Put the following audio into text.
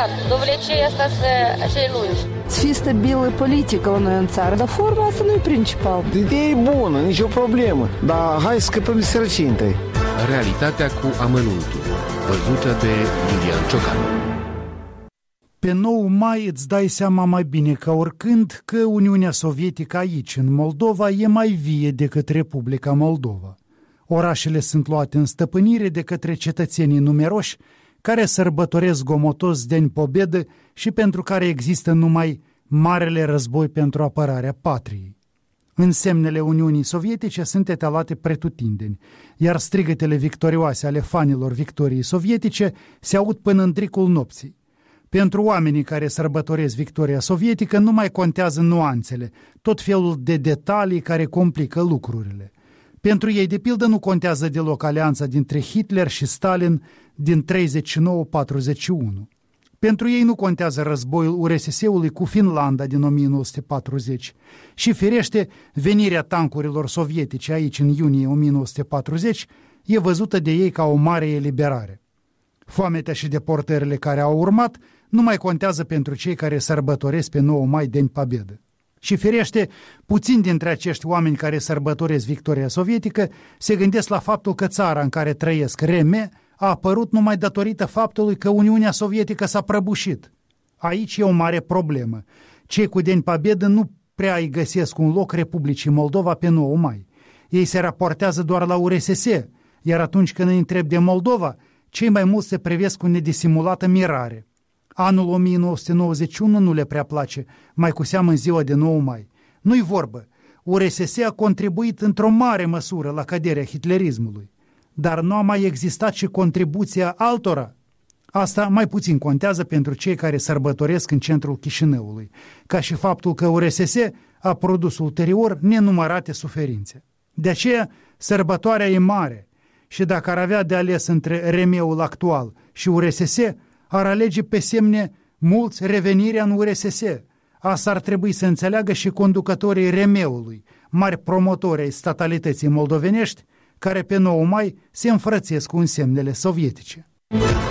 Довлече asta așa lungi. Să fie stabilă politică la noi în țară, dar forma asta nu e principal. Ideea e bună, nicio problemă, dar hai să scăpăm de sărăcie întâi. Realitatea cu amănuntul, văzută de Iulian Ciocan. Pe 9 mai îți dai seama mai bine ca oricând că Uniunea Sovietică aici, în Moldova, e mai vie decât Republica Moldova. Orașele sunt luate în stăpânire de către cetățenii numeroși care sărbătoresc gomotos Deni Pobedă și pentru care există numai Marele Război pentru apărarea patriei. Însemnele Uniunii Sovietice sunt etalate pretutindeni, iar strigătele victorioase ale fanilor victoriei sovietice se aud până în dricul nopții. Pentru oamenii care sărbătoresc victoria sovietică nu mai contează nuanțele, tot felul de detalii care complică lucrurile. Pentru ei, de pildă, nu contează deloc alianța dintre Hitler și Stalin din 39-41. Pentru ei nu contează războiul URSS-ului cu Finlanda din 1940 și, firește, venirea tancurilor sovietice aici în iunie 1940 e văzută de ei ca o mare eliberare. Foametea și deportările care au urmat nu mai contează pentru cei care sărbătoresc pe 9 mai Deni Pobedă. Și firește, puțini dintre acești oameni care sărbătoresc victoria sovietică se gândesc la faptul că țara în care trăiesc reme a apărut numai datorită faptului că Uniunea Sovietică s-a prăbușit. Aici e o mare problemă. Cei cu Deni Pobedă nu prea îi găsesc un loc Republicii Moldova pe 9 mai. Ei se raportează doar la URSS, iar atunci când îi întreb de Moldova, cei mai mulți se privesc cu nedisimulată mirare. Anul 1991 nu le prea place, mai cu seamă în ziua de 9 mai. Nu-i vorbă, URSS a contribuit într-o mare măsură la căderea hitlerismului, dar nu a mai existat și contribuția altora. Asta mai puțin contează pentru cei care sărbătoresc în centrul Chișinăului, ca și faptul că URSS a produs ulterior nenumărate suferințe. De aceea, sărbătoarea e mare și dacă ar avea de ales între remeul actual și URSS, ar alege pe semne mulți revenirea în URSS. Asta ar trebui să înțeleagă și conducătorii remeului, mari promotori ai statalității moldovenești, care pe 9 mai se înfrățesc cu însemnele sovietice.